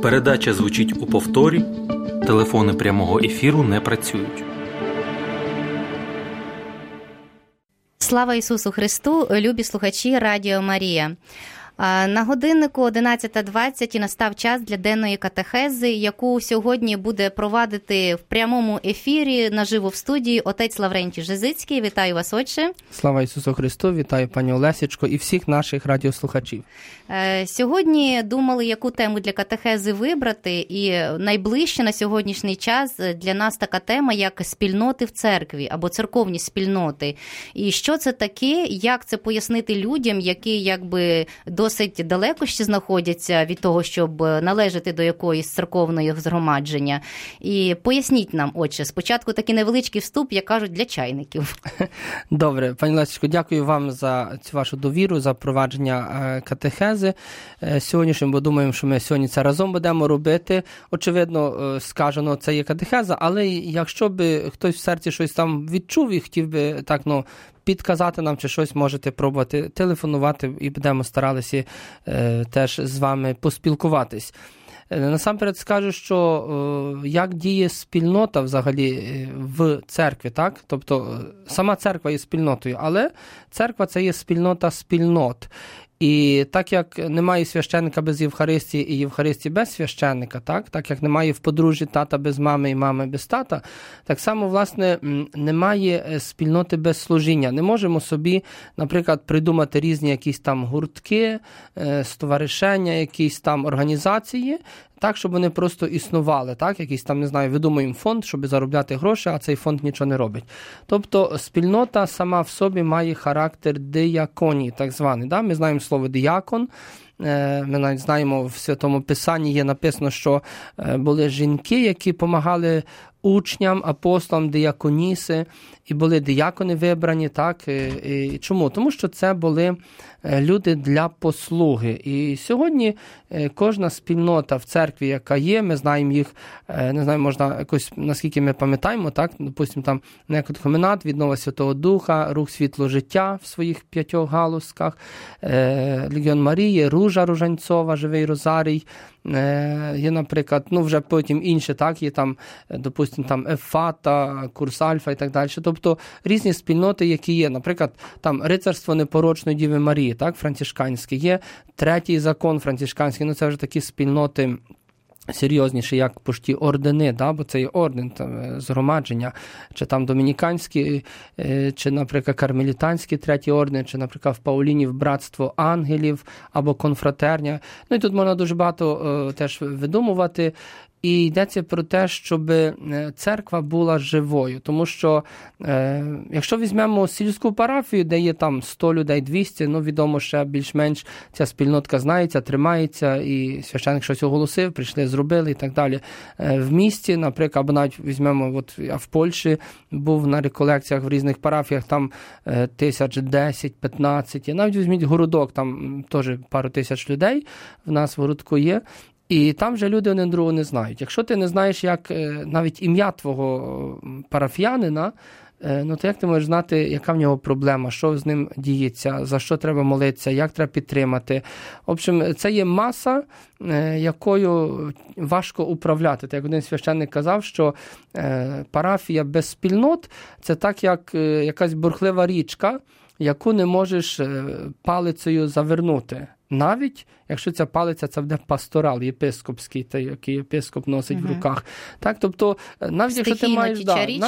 Передача звучить у повторі. Телефони прямого ефіру не працюють. Слава Ісусу Христу, любі слухачі Радіо Марія. На годиннику 11:20 і настав час для денної катехези, яку сьогодні буде провадити в прямому ефірі наживо в студії отець Лаврентій Жизицький. Вітаю вас, отче. Слава Ісусу Христу, вітаю пані Олесічко і всіх наших радіослухачів. Сьогодні думали, яку тему для катехези вибрати, і найближче на сьогоднішній час для нас така тема, як спільноти в церкві або церковні спільноти. І що це таке, як це пояснити людям, які якби досить далеко ще знаходяться від того, щоб належати до якоїсь церковної згромадження. І поясніть нам, отче, спочатку такий невеличкий вступ, як кажуть, для чайників. Добре, пані Лесічко, дякую вам за цю вашу довіру, за провадження катехези сьогоднішнім, бо думаємо, що ми сьогодні це разом будемо робити. Очевидно, скажено, це є катехеза, але якщо би хтось в серці щось там відчув і хотів би так, підказати нам, чи щось можете пробувати телефонувати, і будемо старалися теж з вами поспілкуватись. Насамперед скажу, що як діє спільнота взагалі в церкві, так? Тобто сама церква є спільнотою, але церква – це є спільнота спільнот. І так як немає священника без Євхаристії і Євхаристії без священника, так як немає в подружжі тата без мами і мами без тата, так само, власне, немає спільноти без служіння. Не можемо собі, наприклад, придумати різні якісь там гуртки, стоваришення, якісь там організації, так, щоб вони просто існували, так, якийсь там, не знаю, видумуємо фонд, щоб заробляти гроші, а цей фонд нічого не робить. Тобто спільнота сама в собі має характер дияконії, так званий. Да? Ми знаємо слово діякон, ми навіть знаємо, в Святому Писанні є написано, що були жінки, які допомагали учням, апостолам, діяконіси, і були діякони вибрані, так? І чому? Тому що це були люди для послуги. І сьогодні кожна спільнота в церкві, яка є, ми знаємо їх, не знаю, можна якось, наскільки ми пам'ятаємо, так? Допустимо, там Некотхоменат, Віднова Святого Духа, Рух Світло Життя в своїх 5 галузках, Легіон Марії, Ружа Ружанцова, Живий Розарій, є, наприклад, вже потім інші, так, є там, допустимо, там Ефата, Курс Альфа і так далі. Тобто різні спільноти, які є. Наприклад, там Рицарство Непорочної Діви Марії, так, францишканське. Є третій закон францишканський, це вже такі спільноти серйозніші, як пошті ордени, да? Бо це є орден, там, згромадження, чи там домініканські, чи, наприклад, кармелітанські третій орден, чи, наприклад, в Паулінів братство ангелів, або конфратерня. І тут можна дуже багато теж видумувати. І йдеться про те, щоб церква була живою. Тому що, якщо візьмемо сільську парафію, де є там 100 людей, 200, відомо, ще більш-менш ця спільнотка знається, тримається, і священник щось оголосив, прийшли, зробили і так далі. В місті, наприклад, або навіть візьмемо, я в Польщі був на реколекціях в різних парафіях, там 10, 15, навіть візьміть городок, там теж пару тисяч людей в нас в городку є. І там вже люди один другого не знають. Якщо ти не знаєш, як навіть ім'я твого парафіянина, то як ти можеш знати, яка в нього проблема, що з ним діється, за що треба молитися, як треба підтримати. В общем, це є маса, якою важко управляти. Так, як один священник казав, що парафія без спільнот – це так, як якась бурхлива річка, яку не можеш палицею завернути. Навіть, якщо ця палиця, це буде пасторал єпископський, той, який єпископ носить в руках. Так, тобто, навіть якщо ти маєш,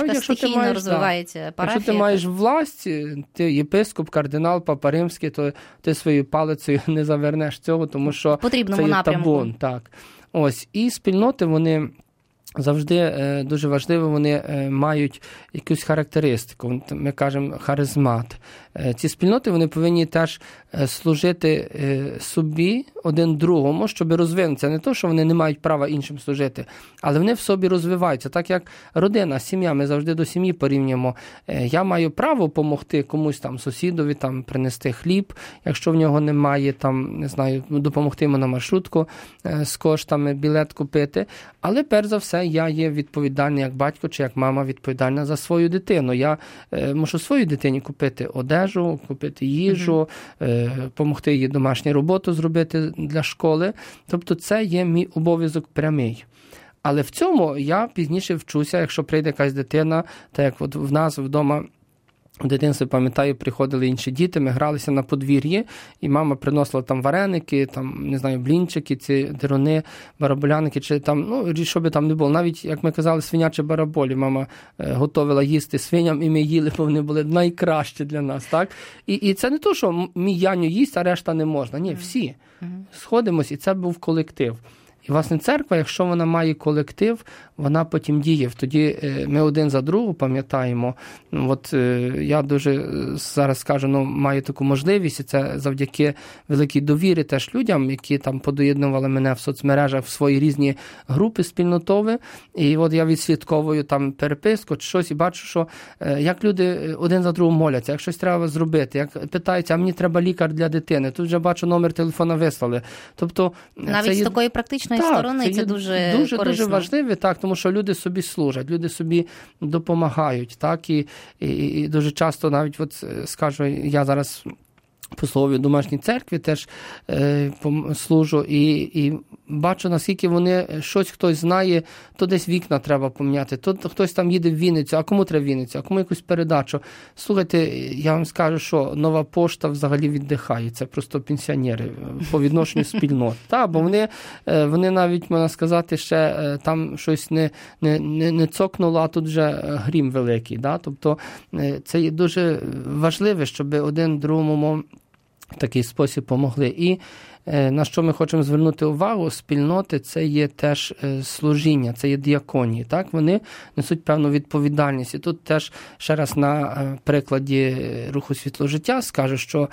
якщо ти маєш власть, ти єпископ, кардинал, папа римський, то ти своєю палицею не завернеш цього, тому що це є табун. Так. Ось, і спільноти, вони завжди дуже важливо, вони мають якусь характеристику, ми кажемо харизмат. Ці спільноти, вони повинні теж служити собі один другому, щоб розвинутися. Не то, що вони не мають права іншим служити, але вони в собі розвиваються. Так як родина, сім'я, ми завжди до сім'ї порівнюємо. Я маю право допомогти комусь там сусідові, там принести хліб, якщо в нього немає, там, не знаю, допомогти йому на маршрутку з коштами, білет купити. Але перш за все я є відповідальний як батько чи як мама відповідальна за свою дитину. Я мушу своїй дитині купити одежу, одежу, купити їжу, допомогти їй домашню роботу зробити для школи. Тобто це є мій обов'язок прямий. Але в цьому я пізніше вчуся, якщо прийде якась дитина, так як от в нас вдома в дитинстві, пам'ятаю, приходили інші діти, ми гралися на подвір'ї, і мама приносила там вареники, там, не знаю, блінчики, ці деруни, бараболяники, чи там, ну, що би там не було. Навіть, як ми казали, свинячі бараболі. Мама готувала їсти свиням, і ми їли, бо вони були найкращі для нас, так? І це не то, що мій Яню їсть, а решта не можна. Ні, всі сходимось, і це був колектив. І, власне, церква, якщо вона має колектив, вона потім діє. Тоді ми один за другу пам'ятаємо. От я дуже зараз скажу, маю таку можливість, і це завдяки великій довірі теж людям, які там подоєднували мене в соцмережах в свої різні групи спільнотові. І от я відслідковую там переписку чи щось і бачу, що як люди один за другу моляться, як щось треба зробити, як питаються, а мені треба лікар для дитини. Тут вже бачу, номер телефона вислали. Тобто, навіть з такої практичної сторони це дуже корисно. Дуже важливо, так, тому що люди собі служать, люди собі допомагають, так, і дуже часто навіть, от скажу, я зараз по слові домашній церкві теж служу і бачу, наскільки вони щось хтось знає, то десь вікна треба поміняти, то хтось там їде в Вінницю, а кому треба Вінницю, а кому якусь передачу. Слухайте, я вам скажу, що Нова пошта взагалі віддихає, це просто пенсіонери по відношенню спільнот. Так, бо вони навіть, можна сказати, ще там щось не цокнуло, а тут вже грім великий. Да? Тобто це є дуже важливо, щоб один другому в такий спосіб помогли. І на що ми хочемо звернути увагу, спільноти – це є теж служіння, це є діаконії. Так? Вони несуть певну відповідальність. І тут теж ще раз на прикладі руху «Світло життя» скажу, що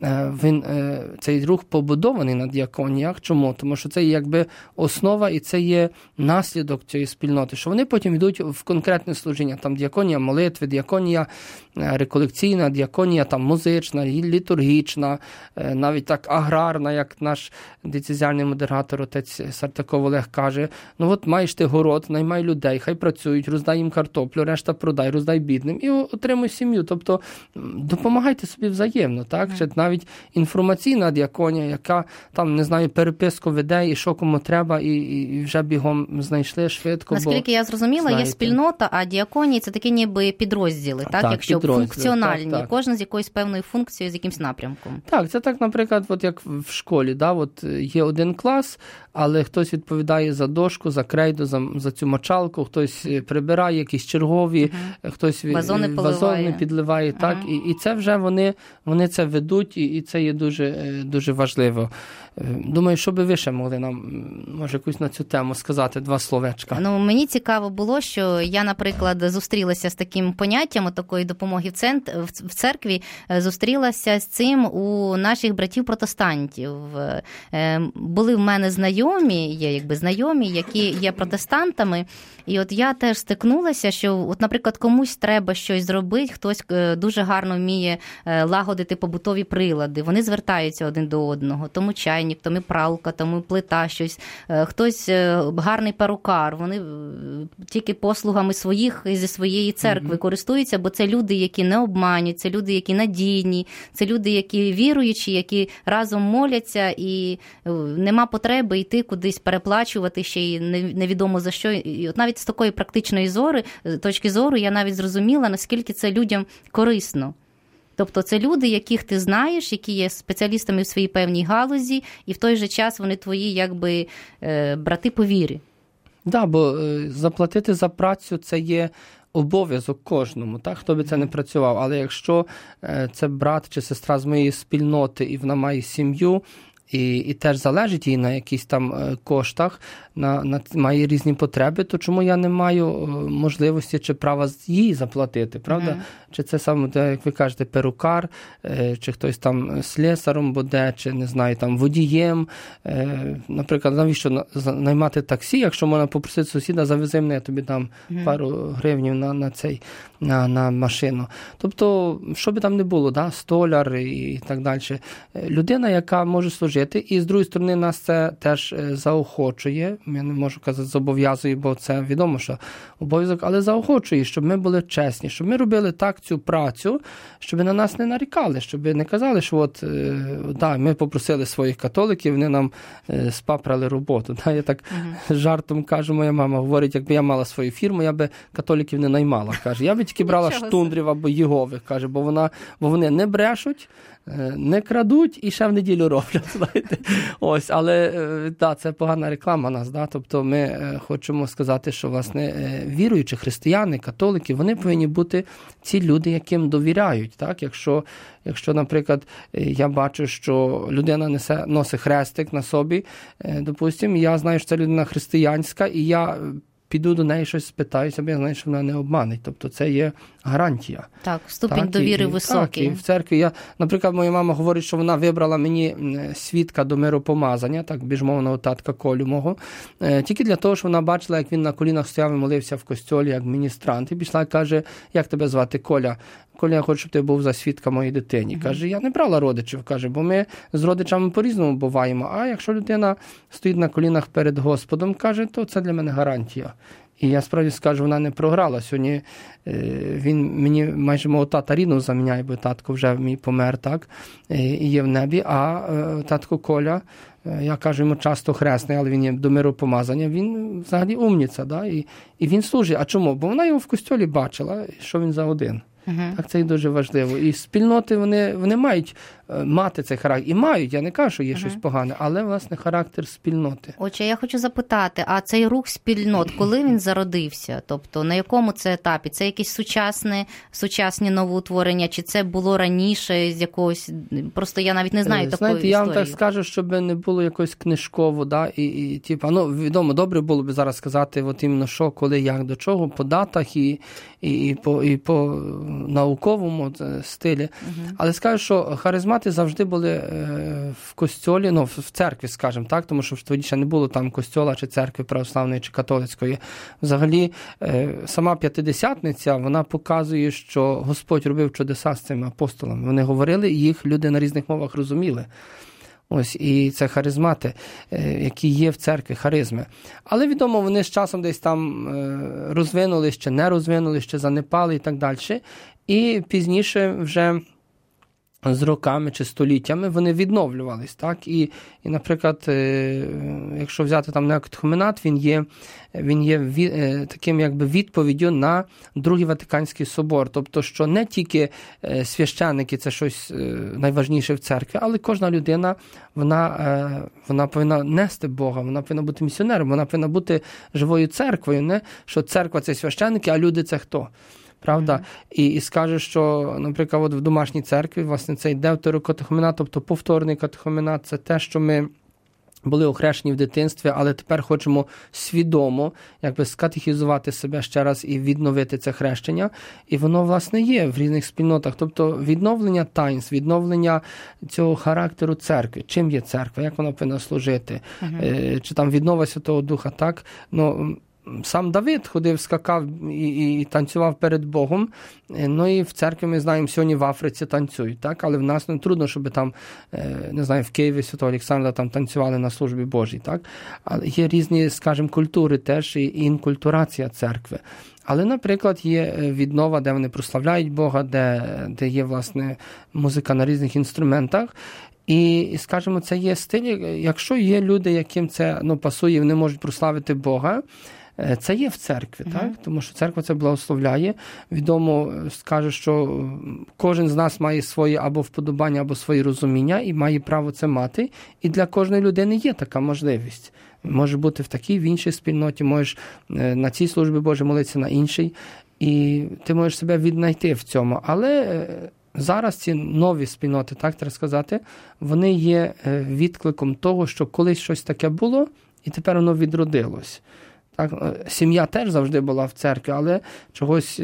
цей рух побудований на діаконіях. Чому? Тому що це є якби основа і це є наслідок цієї спільноти, що вони потім йдуть в конкретне служіння. Там діаконія молитви, діаконія реколекційна, діаконія там музична, літургічна, навіть так аграрна, як наш дієцезіальний модератор, отець Сартаков Олег каже, от маєш ти город, наймай людей, хай працюють, роздай їм картоплю, решта продай, роздай бідним і отримуй сім'ю. Тобто допомагайте собі взаємно, так? Чи навіть інформаційна діаконія, яка там, не знаю, переписку веде і що кому треба, і вже бігом знайшли швидко. Наскільки я зрозуміла, знаєте, є спільнота, а діаконії – це такі ніби підрозділи, так? Якщо функціональні, так. Кожен з якоюсь певною функцією, з якимсь напрямком. Так, це так, наприклад, от як в школі, да, от є один клас, але хтось відповідає за дошку, за крейду, за цю мочалку, хтось прибирає, якісь чергові, хтось вазони підливає, так, і це вже вони це ведуть, і це є дуже, дуже важливо. Думаю, що би ви ще могли нам, може, якусь на цю тему сказати, два словечка? Мені цікаво було, що я, наприклад, зустрілася з таким поняттям такої допомоги в церкві, зустрілася з цим у наших братів-протестантів. Були в мене знайомі, які є протестантами, і от я теж стикнулася, що, от, наприклад, комусь треба щось зробити, хтось дуже гарно вміє лагодити побутові прилади, вони звертаються один до одного, тому чайник, тому пралка, тому плита, щось, хтось гарний перукар, вони тільки послугами зі своєї церкви користуються, бо це люди, які не обманюють, це люди, які надійні, це люди, які віруючі, які разом моляться, і нема потреби йти кудись переплачувати ще й невідомо за що. І от навіть з такої практичної точки зору я навіть зрозуміла, наскільки це людям корисно. Тобто це люди, яких ти знаєш, які є спеціалістами в своїй певній галузі, і в той же час вони твої якби брати по вірі. Так, бо заплатити за працю – це є обов'язок кожному, так? Хто би це не працював. Але якщо це брат чи сестра з моєї спільноти, і вона має сім'ю, і теж залежить їй на якісь там коштах, має різні потреби, то чому я не маю можливості чи права їй заплатити, правда? Чи це саме, як ви кажете, перукар, чи хтось там слесаром буде, чи, не знаю, там водієм. Наприклад, навіщо наймати таксі, якщо можна попросити сусіда, завези мене, я тобі дам пару гривнів на машину. Тобто, що би там не було, да? Столяр і так далі. Людина, яка може служити служити. І, з другої сторони, нас це теж заохочує. Я не можу казати зобов'язує, бо це відомо, що обов'язок, але заохочує, щоб ми були чесні, щоб ми робили так цю працю, щоб на нас не нарікали, щоб не казали, що от, да, ми попросили своїх католиків, вони нам спапрали роботу. Да, я так жартом кажу, моя мама говорить, якби я мала свою фірму, я би католиків не наймала. Каже, я би тільки брала штундрів або Єгових, каже, бо вони не брешуть, не крадуть і ще в неділю роблять, знаєте. Ось, але да, це погана реклама нас, да, тобто ми хочемо сказати, що, власне, віруючі християни, католики, вони повинні бути ці люди, яким довіряють, так, якщо, наприклад, я бачу, що людина носить хрестик на собі, допустимо, я знаю, що це людина християнська, і я піду до неї щось спитаюся, бо я знаю, що вона не обманить. Тобто це є гарантія. Так, ступінь довіри високий. Так, і в церкві наприклад, моя мама говорить, що вона вибрала мені свідка до миропомазання, так, біжмовного татка Колю мого, тільки для того, що вона бачила, як він на колінах стояв і молився в костьолі, як міністрант. І пішла і каже, як тебе звати, Коля? Коля, я хочу, щоб ти був за свідка моїй дитині. Каже, я не брала родичів, каже, бо ми з родичами по-різному буваємо. А якщо людина стоїть на колінах перед Господом, каже, то це для мене гарантія. І я справді скажу, вона не програла. Сьогодні він мені майже мого тата рідного заміняє, бо татко вже мій помер, так, і є в небі. А татко Коля, я кажу йому часто хресний, але він є до миропомазання, він взагалі умніця, да? І він служить. А чому? Бо вона його в костьолі бачила, що він за один. Так, це і дуже важливо. І спільноти, вони мають мати цей характер. І мають, я не кажу, що є щось погане, але, власне, характер спільноти. Отже, я хочу запитати, а цей рух спільнот, коли він зародився? Тобто, на якому це етапі? Це якісь сучасні новоутворення, чи це було раніше з якогось... Просто я навіть не знаю такої історії. Я вам так скажу, щоб не було якось книжково, да, і типу, відомо, добре було б зараз сказати, от іменно що, коли, як, до чого, по датах і по науковому стилі. Але скажу, що харизмати завжди були в костьолі, в церкві, скажімо так, тому що тоді ще не було там костьола чи церкви православної чи католицької. Взагалі, сама П'ятидесятниця, вона показує, що Господь робив чудеса з цими апостолами. Вони говорили, і їх люди на різних мовах розуміли. Ось, і це харизмати, які є в церкві, харизми. Але, відомо, вони з часом десь там розвинулись, чи не розвинулись, чи занепали і так далі. І пізніше вже з роками чи століттями вони відновлювались, так? І наприклад, якщо взяти там неокатехуменат, він є таким якби відповіддю на Другий Ватиканський собор. Тобто, що не тільки священники – це щось найважніше в церкві, але кожна людина, вона повинна нести Бога, вона повинна бути місіонером, вона повинна бути живою церквою, не? Що церква – це священники, а люди – це хто? Правда? І скаже, що, наприклад, от в домашній церкві, власне, цей deuterokatechumενат, тобто повторний катехуменат, це те, що ми були охрещені в дитинстві, але тепер хочемо свідомо якби скатехізувати себе ще раз і відновити це хрещення. І воно, власне, є в різних спільнотах. Тобто відновлення таїнств, відновлення цього характеру церкви. Чим є церква? Як вона повинна служити? Чи там віднова Святого Духа? Так? Сам Давид ходив, скакав і танцював перед Богом. Ну і в церкві, ми знаємо, сьогодні в Африці танцюють, так? Але в нас не трудно, щоб там, не знаю, в Києві Святого Олександра там танцювали на службі Божій, так? Але є різні, скажімо, культури теж і інкультурація церкви. Але, наприклад, є віднова, де вони прославляють Бога, де є, власне, музика на різних інструментах. І, скажімо, це є стиль, якщо є люди, яким це пасує, вони можуть прославити Бога, це є в церкві, так? Тому що церква це благословляє. Відомо, скаже, що кожен з нас має свої або вподобання, або свої розуміння і має право це мати. І для кожної людини є така можливість. Може бути в такій, в іншій спільноті, можеш на цій службі Божій молитися, на іншій. І ти можеш себе віднайти в цьому. Але зараз ці нові спільноти, так треба сказати, вони є відкликом того, що колись щось таке було, і тепер воно відродилось. Так, сім'я теж завжди була в церкві, але чогось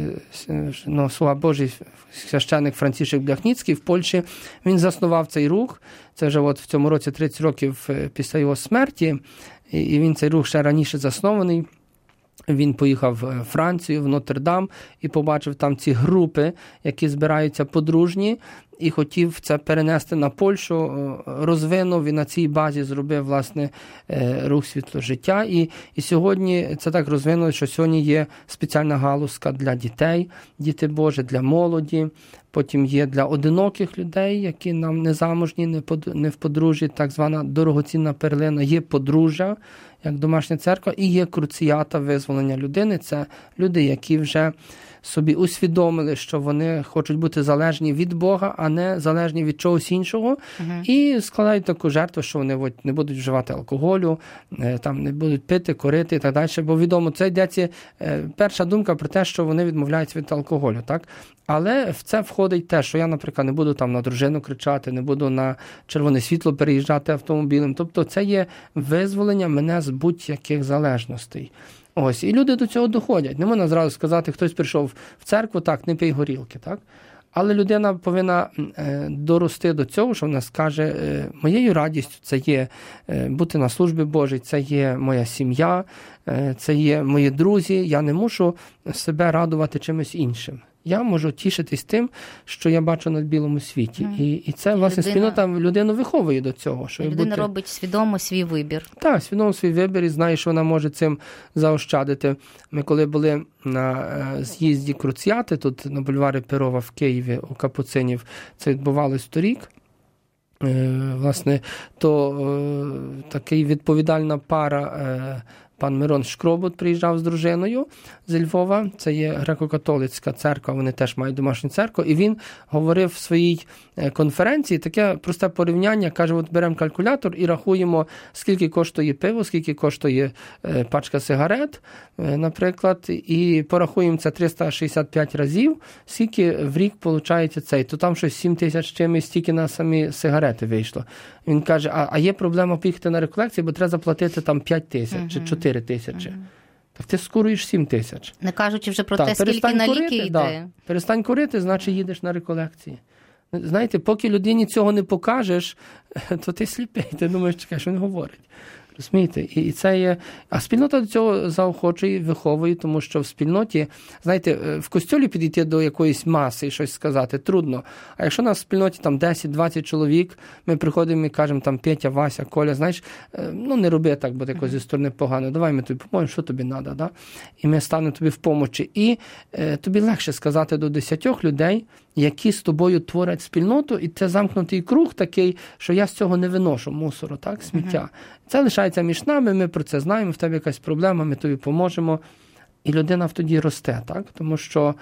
Слуга Божий, священник Францішек Бляхніцький в Польщі, він заснував цей рух. Це вже от в цьому році 30 років після його смерті, і він цей рух ще раніше заснований. Він поїхав в Францію, в Нотр-Дам, і побачив там ці групи, які збираються подружні, і хотів це перенести на Польщу, розвинув і на цій базі зробив, власне, рух «Світло життя». І сьогодні це так розвинулося, що сьогодні є спеціальна галузка для дітей, діти Божі, для молоді. Потім є для одиноких людей, які нам не замужні, не в подружжі, так звана дорогоцінна перлина. Є подружжя, як домашня церква, і є круціата визволення людини. Це люди, які вже собі усвідомили, що вони хочуть бути залежні від Бога, а не залежні від чогось іншого. І складають таку жертву, що вони не будуть вживати алкоголю, там не будуть пити, курити і так далі. Бо відомо, це йдеться перша думка про те, що вони відмовляються від алкоголю, так? Але в це входить те, що я, наприклад, не буду там на дружину кричати, не буду на червоне світло переїжджати автомобілем. Тобто це є визволення мене з будь-яких залежностей. Ось, і люди до цього доходять. Не можна зразу сказати, хтось прийшов в церкву, так, не пий горілки, так? Але людина повинна дорости до цього, що вона скаже, моєю радістю це є бути на службі Божій, це є моя сім'я, це є мої друзі, я не мушу себе радувати чимось іншим. Я можу тішитись тим, що я бачу на білому світі. І це, власне, спільнота людину виховує до цього. Що людина робить свідомо свій вибір. Так, свідомо свій вибір і знає, що вона може цим заощадити. Ми коли були на з'їзді Круціати, тут на бульварі Перова в Києві, у Капуцинів, це відбувалось торік, власне, то такий відповідальна пара, пан Мирон Шкробут приїжджав з дружиною з Львова, це є греко-католицька церква, вони теж мають домашню церкву, і він говорив в своїй конференції таке просте порівняння, каже, от беремо калькулятор і рахуємо, скільки коштує пиво, скільки коштує пачка сигарет, наприклад, і порахуємо це 365 разів, скільки в рік виходить цей, то там щось 7 тисяч чимось, стільки на самі сигарети вийшло. Він каже, а є проблема поїхати на реколекції, бо треба заплатити там 5 тисяч чи 4 тисячі. Так ти скоруєш 7 тисяч. Не кажучи вже про те, скільки на ліки йде. Да. Перестань курити, значить їдеш на реколекції. Знаєте, поки людині цього не покажеш, то ти сліпий, ти думаєш, чекай, що він говорить. Розумієте? І це є... А спільнота до цього заохочує, виховує, тому що в спільноті, знаєте, в костьолі підійти до якоїсь маси і щось сказати трудно. А якщо нас в спільноті там 10-20 чоловік, ми приходимо і кажемо там Петя, Вася, Коля, знаєш, ну не роби так, бо якось зі сторони погано, давай ми тобі поможемо, що тобі треба, да? І ми станемо тобі в помочі. І тобі легше сказати до 10 людей, які з тобою творять спільноту, і це замкнутий круг такий, що я з цього не виношу мусору, так, сміття. Це лишається між нами, ми про це знаємо, в тебе якась проблема, ми тобі поможемо. І людина тоді росте, так? Тому що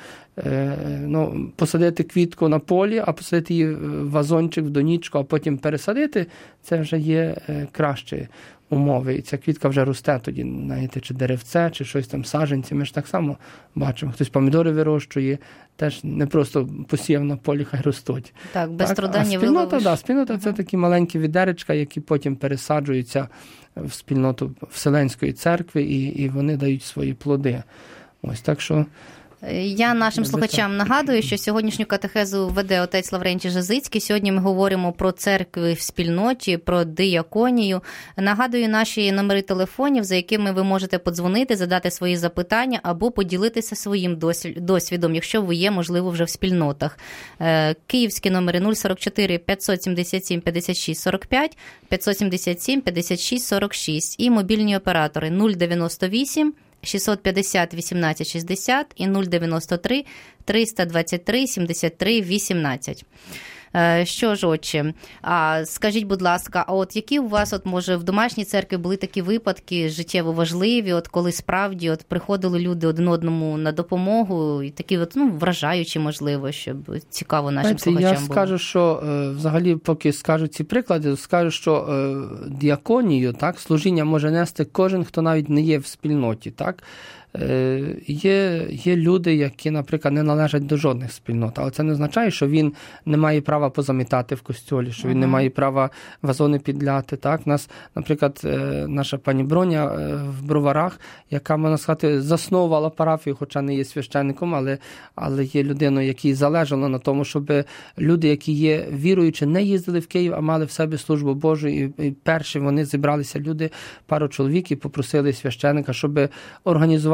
посадити квітку на полі, а посадити її в вазончик, в донічку, а потім пересадити, це вже є кращі умови. І ця квітка вже росте тоді, знаєте, чи деревце, чи щось там, саджанці. Ми ж так само бачимо. Хтось помідори вирощує, теж не просто посіяв на полі, хай ростуть. Так, без труда не виловиш. Спільнота – це такі маленькі відеречка, які потім пересаджуються в спільноту Вселенської церкви, і вони дають свої плоди. Ось, так що... Я нашим слухачам нагадую, що сьогоднішню катехезу веде отець Лаврентій Жазицький. Сьогодні ми говоримо про церкви в спільноті, про дияконію. Нагадую наші номери телефонів, за якими ви можете подзвонити, задати свої запитання або поділитися своїм досвідом, якщо ви є, можливо, вже в спільнотах. Київські номери 044 577 56 45, 577 56 46 і мобільні оператори 098 650 18 60 і 093 323 73 18. Що ж, отче, скажіть, будь ласка, а от які у вас, може, в домашній церкві були такі випадки життєво важливі, коли справді приходили люди один одному на допомогу, і такі вражаючі, можливо, щоб цікаво нашим слухачам було? Я скажу, що взагалі, поки скажу ці приклади, скажу, що діаконію, так, служіння може нести кожен, хто навіть не є в спільноті, так. Є люди, які, наприклад, не належать до жодних спільнот, але це не означає, що він не має права позамітати в костьолі, що він не має права вазони підляти. Так? Нас, наприклад, наша пані Броня в Броварах, яка, можна сказати, засновувала парафію, хоча не є священником, але є людиною, якій залежало на тому, щоб люди, які є віруючі, не їздили в Київ, а мали в себе службу Божу. І перші вони зібралися люди, пару чоловік, і попросили священника, щоб організувати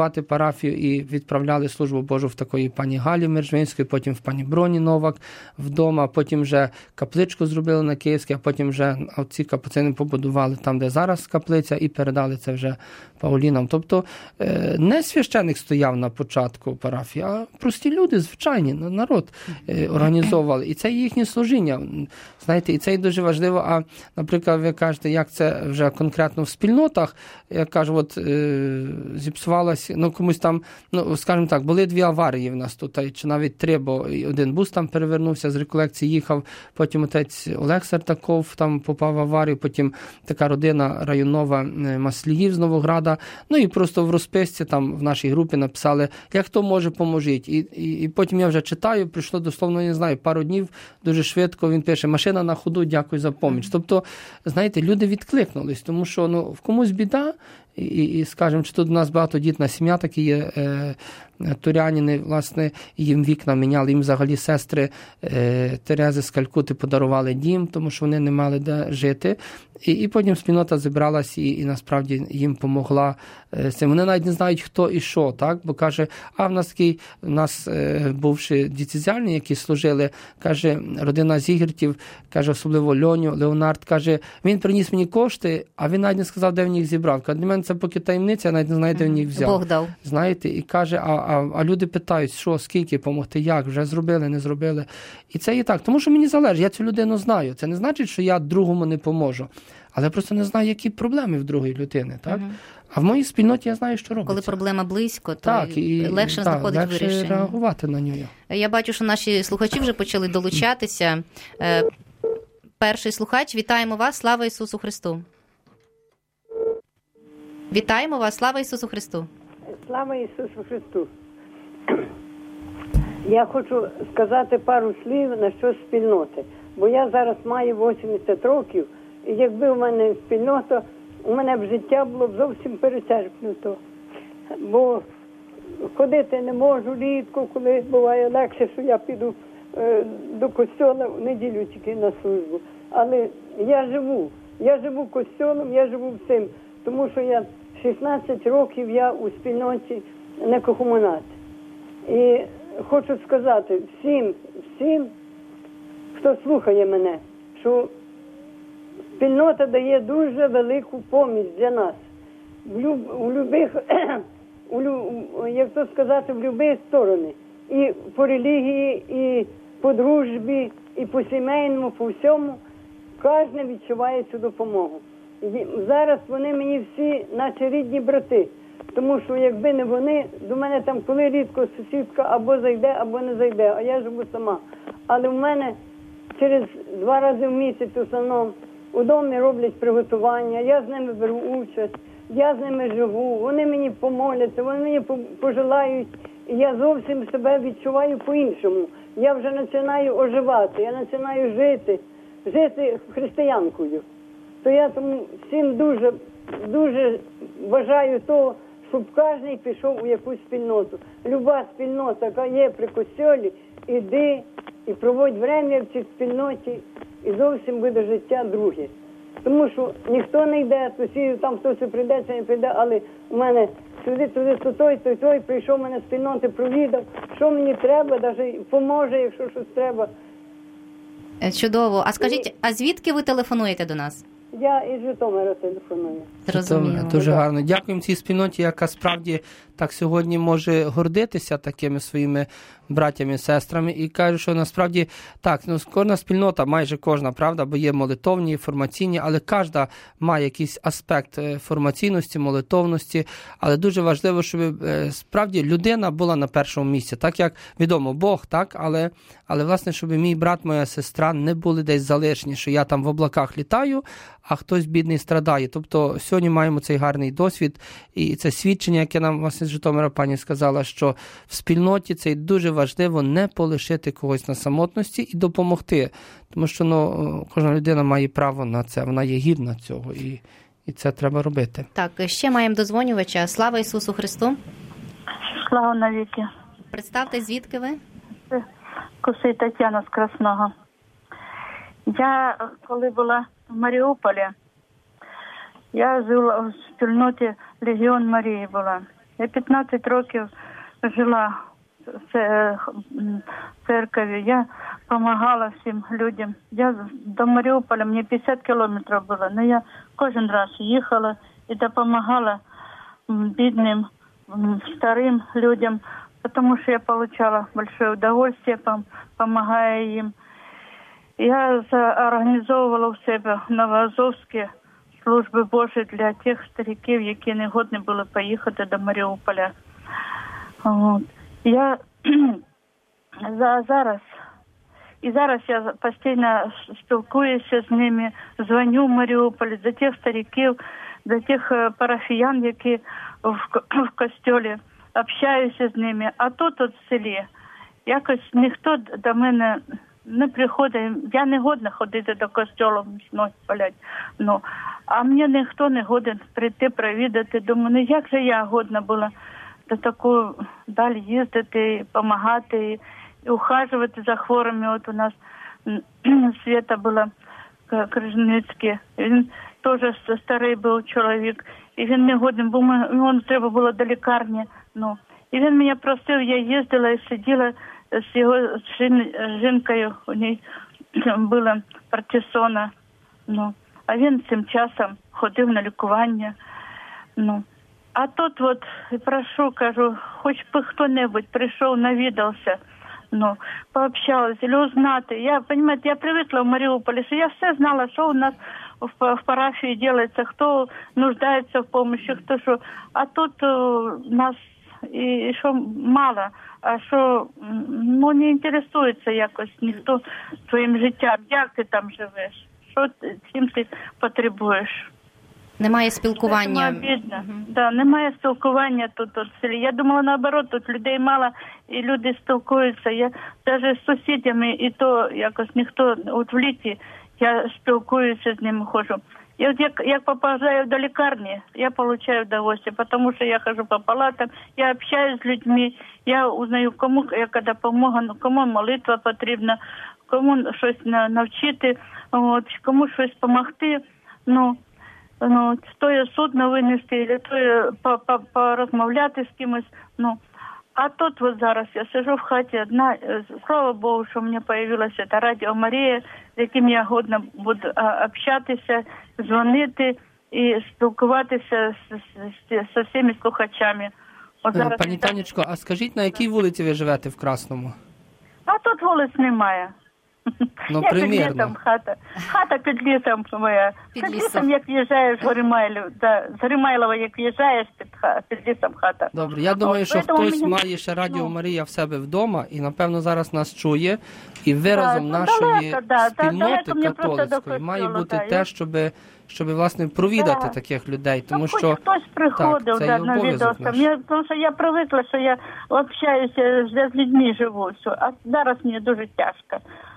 будувати парафію і відправляли службу Божу в такої пані Галі Мержвинської, потім в пані Броні Новак вдома, потім вже капличку зробили на Київській, а потім вже ці капуцини побудували там, де зараз каплиця, і передали це вже Паулінам. Тобто не священик стояв на початку парафії, а прості люди, звичайні, народ організовували. І це їхнє служіння. Знаєте, і це і дуже важливо. А, наприклад, ви кажете, як це вже конкретно в спільнотах, я кажу, от зіпсувалося, комусь там, скажімо так, були 2 аварії в нас тут, чи навіть 3, бо один бус там перевернувся, з реколекції їхав, потім отець Олег Сартаков там попав в аварію, потім така родина районова Масліїв з Новограда, і просто в розписці там в нашій групі написали, як хто може, поможіть. І потім я вже читаю, прийшло дословно, не знаю, пару днів, дуже швидко він пише, машина на ходу, дякую за поміч. Тобто, знаєте, люди відкликнулись, тому що в комусь біда, і скажімо, чи тут у нас багатодітна сім'я, такі є турянини, власне, їм вікна міняли, їм взагалі сестри Терези з Калькути подарували дім, тому що вони не мали де жити. І потім спільнота зібралась і насправді їм помогла з цим. Вони навіть не знають, хто і що, так? Бо каже, у нас бувши діцезіальні, які служили, каже, родина Зігертів, каже, особливо Льоню, Леонард, каже, він приніс мені кошти, а він навіть не сказав, де він їх зібрав. Каже, для мене це поки таємниця, я навіть не знаю, де він їх взяв. Бог дав. Знаєте, і каже, а люди питають, що, скільки допомогти, як, вже зробили, не зробили. І це і так. Тому що мені залежить, я цю людину знаю. Це не значить, що я другому не поможу. Але я просто не знаю, які проблеми в другої людини, так? А в моїй спільноті я знаю, що робиться. Коли проблема близько, то так, і легше знаходить вирішення. Легше реагувати на нього. Я бачу, що наші слухачі вже почали долучатися. Перший слухач, вітаємо вас, слава Ісусу Христу. Вітаємо вас, слава Ісусу Христу. Слава Ісусу Христу. Я хочу сказати пару слів на що спільноти. Бо я зараз маю 80 років, і якби в мене спільнота, у мене б життя було б зовсім перечеркнуто. Бо ходити не можу рідко, коли буває легше, що я піду до костьола в неділю тільки на службу. Але я живу костьолом, я живу всім, тому що я 16 років я у спільноті некохомунат. І хочу сказати всім, хто слухає мене, що спільнота дає дуже велику поміч для нас. В любих, як то сказати, в любі сторони. І по релігії, і по дружбі, і по сімейному, по всьому. Кожен відчуває цю допомогу. І зараз вони мені всі, наче рідні брати. Тому що якби не вони, до мене там коли рідко сусідка або зайде, або не зайде, а я живу сама. Але в мене через 2 рази в місяць в основному у домі роблять приготування, я з ними беру участь, я з ними живу, вони мені помоляться, вони мені пожелають, і я зовсім себе відчуваю по-іншому. Я вже починаю оживати, я починаю жити християнкою. То я тому всім дуже бажаю того, щоб кожен пішов у якусь спільноту. Люба спільнота, яка є при костьолі, іди і проводь время в цій спільноті, і зовсім буде життя друге. Тому що ніхто не йде, там хтось прийде, чи не прийде, але у мене туди, то той прийшов мене спільноти, провідав, що мені треба, навіть поможе, якщо щось треба. Чудово. А скажіть, а звідки ви телефонуєте до нас? Я із Житомира телефоную. Зрозуміло. Дуже гарно. Дякуємо цій спільноті, яка справді так сьогодні може гордитися такими своїми братями і сестрами. І кажу, що насправді так, кожна спільнота, майже кожна, правда, бо є молитовні, формаційні, але кожна має якийсь аспект формаційності, молитовності, але дуже важливо, щоб справді людина була на першому місці. Так як відомо, Бог, так, але власне, щоб мій брат, моя сестра не були десь залишені, що я там в облаках літаю, а хтось бідний страдає. Тобто сьогодні маємо цей гарний досвід, і це свідчення, яке нам власне з Житомира пані сказала, що в спільноті це дуже важливо не полишити когось на самотності і допомогти. Тому що кожна людина має право на це, вона є гідна цього, і це треба робити. Так, ще маємо дозвонювача. Слава Ісусу Христу! Слава навіки! Представте, звідки ви? Косий Тетяна з Красного. Я, коли була в Маріуполі, я жила в спільноті Легіон Марії була. Я 15 років жила в церкві. Я допомагала всім людям. Я до Маріуполя, мені 50 кілометрів було, але я кожен раз їхала і допомагала бідним, старим людям, тому що я отримала велике удовольствие, допомагаю їм. Я організовувала в себе в Новоазовській служби Божі для тих стариків, які не годні були поїхати до Маріуполя. От. Я зараз я постійно спілкуюся з ними, дзвоню в Маріуполь за тих стариків, за тих парафіян, які в костьолі, общаюся з ними. А тут от в селі якось ніхто до мене не приходить. Я не годна ходити до костьолу, ноги болять. Ну, а мені ніхто не годен прийти, провідати. Думаю, як же я годна була до такого далі їздити, допомагати і ухажувати за хворими. От у нас Свята була Крижницька, він теж старий був чоловік, і він не годен був, йому треба було до лікарні. Ну. І він мене просив, я їздила і сиділа з його жінкою, у неї була Партісона. Ну. А він цим часом ходив на лікування. Ну. А тут от прошу, кажу, хоч би хто-небудь прийшов, навідався, ну, пообщалась, или узнати. Я, понимаете, я привыкла в Маріуполі, що я все знала, що у нас в парафії делается, хто нуждається в помощи, хто що. А тут нас і що мало, а що, ну, не інтересується якось ніхто своїм життям. Як ти там живеш? Що чим ти потребуєш? Немає спілкування. Да, немає спілкування тут в селі. Я думала, наоборот, тут людей мало і люди спілкуються. Я навіть з сусідями, і то якось ніхто, от в літі я спілкуюся з ними, ходжу. І от як попадаю до лікарні, я получаю удовольствие, тому що я хожу по палатам, я общаюсь з людьми, я узнаю, кому яка допомога, кому молитва потрібна, кому щось навчити, от, кому щось допомогти. Ну, то є судно винести, то є порозмовляти з кимось. Ну, а тут от зараз я сижу в хаті одна, слава Богу, що в мене з'явилася та Радіо Марія, з яким я годна буду общатися, дзвонити і спілкуватися з всіми слухачами. От зараз пані Танечко, а скажіть, на якій вулиці ви живете в Красному? А тут вулиць немає. Ну, я примірно. під лісом хата. Хата під лісом моя. Під лісом, як в'їжджаєш з Гримайлова, як в'їжджаєш, під лісом хата. Добре, я думаю, що хтось має ще Радіо Марія в себе вдома і, напевно, зараз нас чує. І виразом нашої спільноти католицької має бути те, щоб власне, провідати таких людей. Тому що хтось приходив, це є обов'язок наш. Тому що я привикла, що я общаюся з людьми живу, а зараз мені дуже тяжко.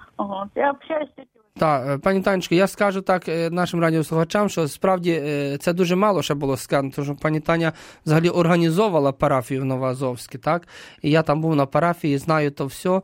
Я общаюся. Так, пані Танечко, я скажу так нашим радіослухачам, що справді це дуже мало ще було сказано, тому що пані Таня взагалі організовувала парафію в Новоазовській, так? І я там був на парафії, знаю то все,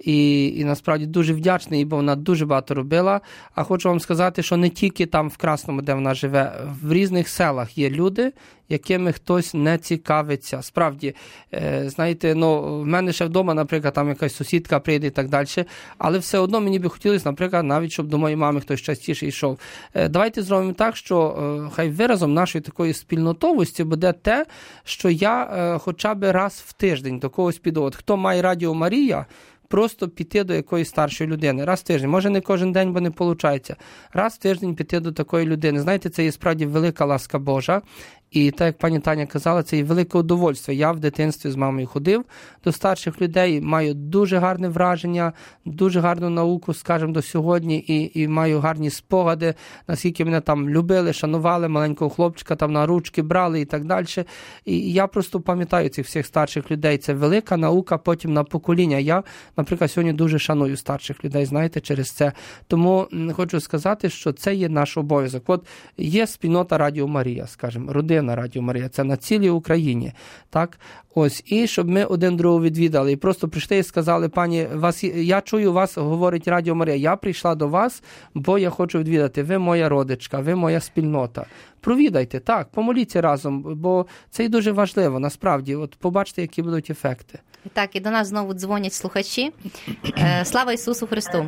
і насправді дуже вдячний, бо вона дуже багато робила. А хочу вам сказати, що не тільки там в Красному, де вона живе, в різних селах є люди, якими хтось не цікавиться. Справді, знаєте, в мене ще вдома, наприклад, там якась сусідка прийде і так далі, але все одно мені би хотілося, наприклад, навіть, щоб до моєї мами хтось частіше йшов. Давайте зробимо так, що хай виразом нашої такої спільнотовості буде те, що я хоча б раз в тиждень до когось піду. От хто має Радіо Марія, просто піти до якоїсь старшої людини. Раз в тиждень. Може, не кожен день, бо не виходить. Раз в тиждень піти до такої людини. Знаєте, це є справді велика ласка Божа. І так, як пані Таня казала, це є велике удовольствие. Я в дитинстві з мамою ходив до старших людей, маю дуже гарне враження, дуже гарну науку, скажімо, до сьогодні, і маю гарні спогади, наскільки мене там любили, шанували, маленького хлопчика там на ручки брали і так далі. І я просто пам'ятаю цих всіх старших людей. Це велика наука потім на покоління. Я, наприклад, сьогодні дуже шаную старших людей, знаєте, через це. Тому хочу сказати, що це є наш обов'язок. От є спільнота Радіо Марія, скажімо, родина родина Радіо Марія, це на цілій Україні. Так? Ось, і щоб ми один другого відвідали. І просто прийшли і сказали, пані, я чую вас, говорить Радіо Марія, я прийшла до вас, бо я хочу відвідати. Ви моя родичка, ви моя спільнота. Провідайте, так, помоліться разом, бо це і дуже важливо, насправді. От побачите, які будуть ефекти. Так, і до нас знову дзвонять слухачі. Слава Ісусу Христу!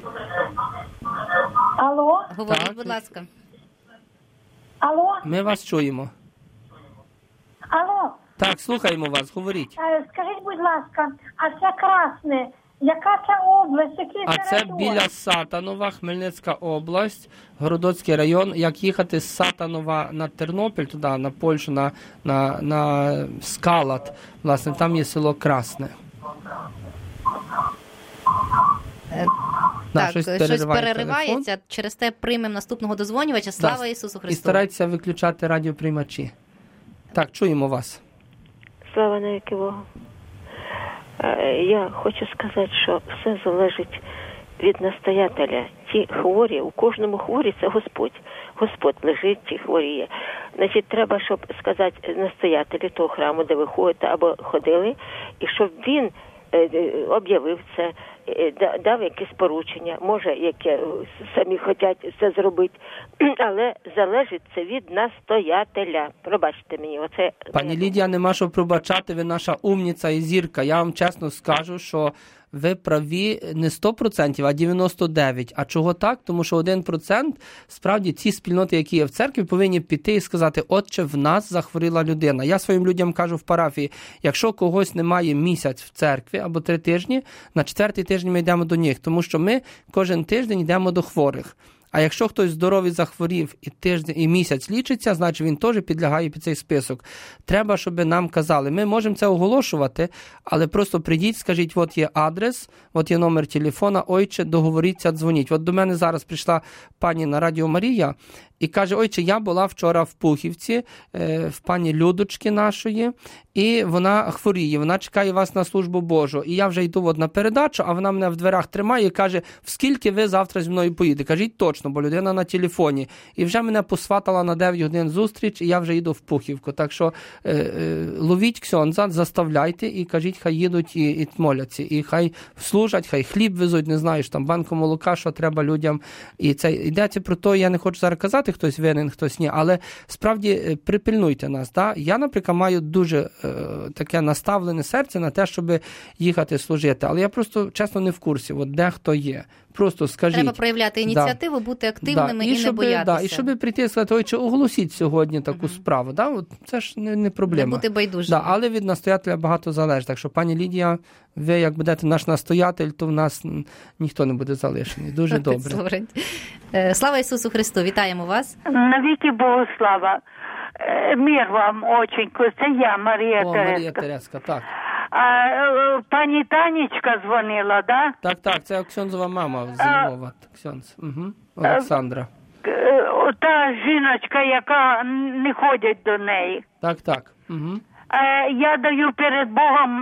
Алло? Говоріть, Так. будь ласка. Алло? Ми вас чуємо. Алло? Так, слухаємо вас, говоріть. Скажіть, будь ласка, а це Красне, яка це область, який А це район? біля Сатанова, Хмельницька область, Городоцький район. Як їхати з Сатанова на Тернопіль, туди, на Польщу, на Скалат, власне, там є село Красне. Так, щось переривається, телефон. Через те приймемо наступного дозвонювача. Слава Ісусу Христу! І старайтеся виключати радіоприймачі. Так, чуємо вас. Слава навіки Богу. Я хочу сказати, що все залежить від настоятеля. Ті хворі, у кожному хворі це Господь. Господь лежить, ті хворіє. Значить, треба, щоб сказати настоятелі того храму, де ви ходите або ходили, і щоб він об'явив це, дав якесь поручення, може, яке самі хочуть це зробити, але залежить це від настоятеля. Пробачте мені, оце... Пані Лідія, нема що пробачати, ви наша умниця і зірка. Я вам чесно скажу, що ви праві не 100%, а 99%. А чого так? Тому що 1% справді ці спільноти, які є в церкві, повинні піти і сказати, отче, в нас захворіла людина. Я своїм людям кажу в парафії, якщо когось немає місяць в церкві або 3 тижні, на 4-й тиждень ми йдемо до них, тому що ми кожен тиждень йдемо до хворих. А якщо хтось здоровий захворів і тиждень, і місяць лічиться, значить він теж підлягає під цей список. Треба, щоб нам казали. Ми можемо це оголошувати, але просто прийдіть, скажіть, от є адрес, от є номер телефона, ойче, договоріться, дзвоніть. От до мене зараз прийшла пані на Радіо Марія і каже, ойче, я була вчора в Пухівці, в пані Людочки нашої, і вона хворіє, вона чекає вас на службу Божу. І я вже йду от на передачу, а вона мене в дверях тримає і каже, скільки ви завтра зі мною поїдете? Кажіть точно, бо людина на телефоні. І вже мене посватала на 9 годин зустріч, і я вже йду в Пухівку. Так що ловіть ксьондза, заставляйте і кажіть, хай їдуть і моляться. І хай служать, хай хліб везуть, не знаєш, там банку молока, що треба людям. І це йдеться про те, я не хочу зараз казати, хтось винен, хтось ні, але справді припильнуйте нас. Да? Я, наприклад, маю дуже таке наставлене серце на те, щоб їхати служити, але я просто, чесно, не в курсі, от де хто є. Просто скажіть. Треба проявляти ініціативу, бути активними і не боятися. І щоб прийти і сказати, ой, чи оголосіть сьогодні таку справу. Да? От це ж не проблема. Не бути байдужим. Але від настоятеля багато залежить. Так що, пані Лідія, ви як будете наш настоятель, то в нас ніхто не буде залишений. Дуже добре. Слава Ісусу Христу, вітаємо вас. Навіки Богу слава. Мир вам, оченько. Це я, Марія Тереска. Марія Тереска, так. Пані Танечка дзвонила, да? Так, це Ксьонзова мама з Львова. Ксьонз. Угу. Олександра. Та жіночка, яка не ходять до неї. Так. Угу. Я даю перед Богом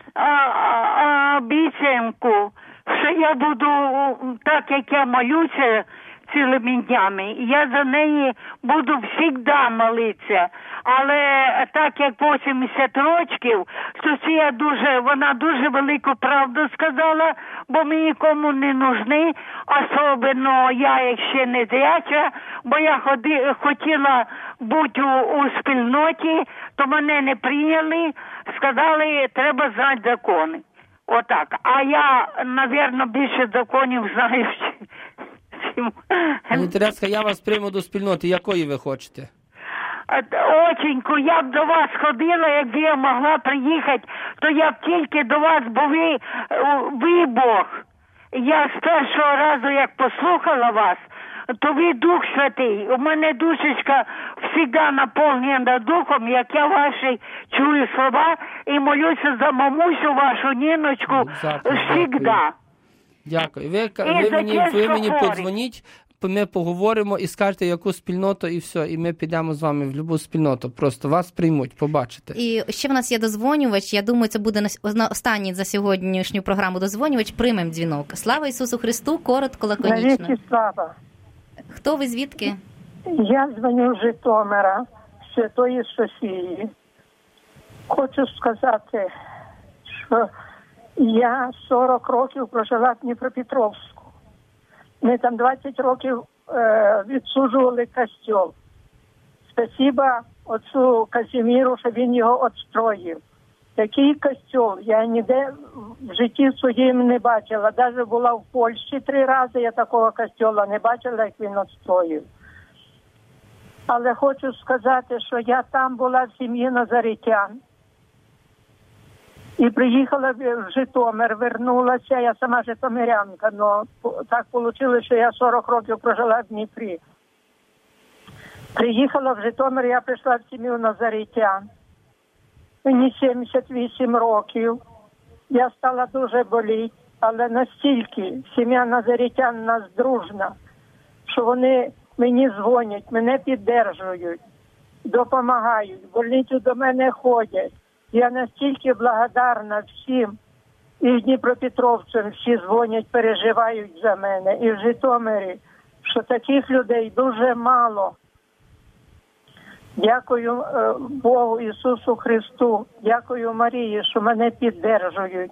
обіцянку, що я буду, так як я молюся цілими днями, я за неї буду завжди молитися. Але так як 80 років, то вона дуже велику правду сказала, бо ми нікому не нужні, особливо я, як ще не зряча, бо я хотіла бути у спільноті, то мене не прийняли, сказали, треба знати закони. Отак. А я, мабуть, більше законів знаю. Пані Тереска, я вас прийму до спільноти. Якої ви хочете? Оченьку, я б до вас ходила, якби я могла приїхати, то я б тільки до вас, бо ви Бог. Я з першого разу, як послухала вас, то ви Дух Святий. У мене душечка завжди наповнена Духом, як я ваші чую слова і молюся за мамусю вашу Ніночку завжди. Дякую. Ви мені подзвоніть, ми поговоримо і скажете, яку спільноту, і все, і ми підемо з вами в любу спільноту. Просто вас приймуть, побачите. І ще в нас є дозвонювач, я думаю, це буде останній за сьогоднішню програму дозвонювач. Приймемо дзвінок. Слава Ісусу Христу, коротко, лаконічно. Навіки слава. Хто ви, звідки? Я дзвоню з Житомира, Святої Софії. Хочу сказати, що я 40 років прожила в Дніпропетровську. Ми там 20 років відсуджували костьол. Спасіба отцу Казіміру, що він його відстроїв. Такий костьол я ніде в житті своїм не бачила. Навіть була в Польщі 3 рази, я такого костьола не бачила, як він відстроїв. Але хочу сказати, що я там була в сім'ї назаритян. І приїхала в Житомир, вернулася, я сама житомирянка, але так вийшло, що я 40 років прожила в Дніпрі. Приїхала в Житомир, я прийшла в сім'ю назаритян. Мені 78 років, я стала дуже боліти, але настільки сім'я назаритян нас дружна, що вони мені дзвонять, мене підтримують, допомагають, в больницю до мене ходять. Я настільки благодарна всім, і Дніпропетровцям всі дзвонять, переживають за мене, і в Житомирі, що таких людей дуже мало. Дякую Богу Ісусу Христу, дякую Марії, що мене підтримують.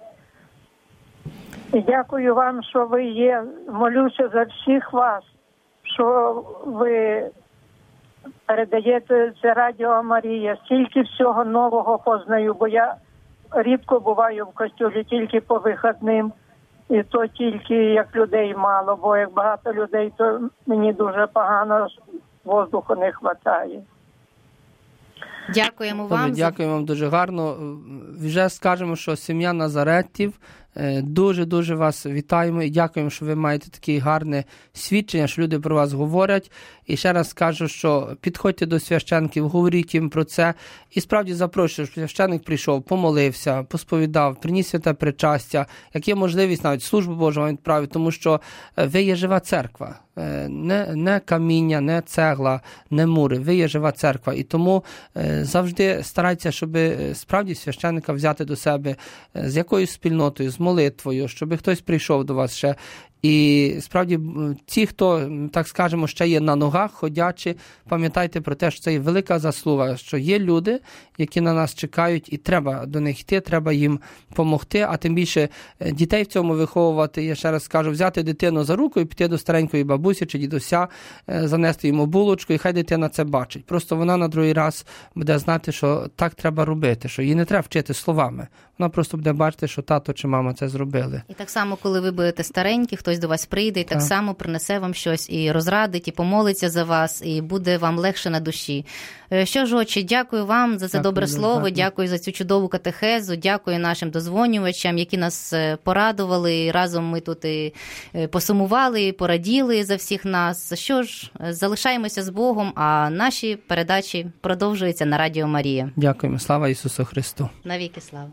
І дякую вам, що ви є. Молюся за всіх вас, що ви передаєте це Радіо Марія. Стільки всього нового познаю, бо я рідко буваю в костюлі, тільки по вихідним. І то тільки як людей мало, бо як багато людей, то мені дуже погано, воздуху не вистачає. Дякуємо вам. Дякуємо вам дуже гарно. Вже скажемо, що сім'я Назаретів, дуже-дуже вас вітаємо і дякуємо, що ви маєте таке гарне свідчення, що люди про вас говорять. І ще раз скажу, що підходьте до священників, говоріть їм про це. І справді запрошую, щоб священник прийшов, помолився, посповідав, приніс святе причастя, як є можливість навіть службу Божу вам відправити, тому що ви є жива церква. Не каміння, не цегла, не мури. Ви є жива церква. І тому завжди старайтеся, щоб справді священника взяти до себе з якоюсь спільнотою, з молитвою, щоб хтось прийшов до вас ще. І справді ті, хто, так скажемо, ще є на ногах, ходячи, пам'ятайте про те, що це є велика заслуга, що є люди, які на нас чекають, і треба до них йти, треба їм допомогти, а тим більше дітей в цьому виховувати, я ще раз скажу, взяти дитину за руку і піти до старенької бабусі чи дідуся, занести йому булочку, і хай дитина це бачить. Просто вона на другий раз буде знати, що так треба робити, що її не треба вчити словами. Вона просто буде бачити, що тато чи мама це зробили. І так само, коли ви будете старенькі, хтось до вас прийде і так само принесе вам щось і розрадить, і помолиться за вас, і буде вам легше на душі. Що ж, отче, дякую вам за це добре слово, дякую за цю чудову катехезу, дякую нашим дозвонювачам, які нас порадували, і разом ми тут і посумували, і пораділи за всіх нас. Що ж, залишаємося з Богом, а наші передачі продовжуються на Радіо Марія. Дякуємо. Слава Ісусу Христу. Навіки слава.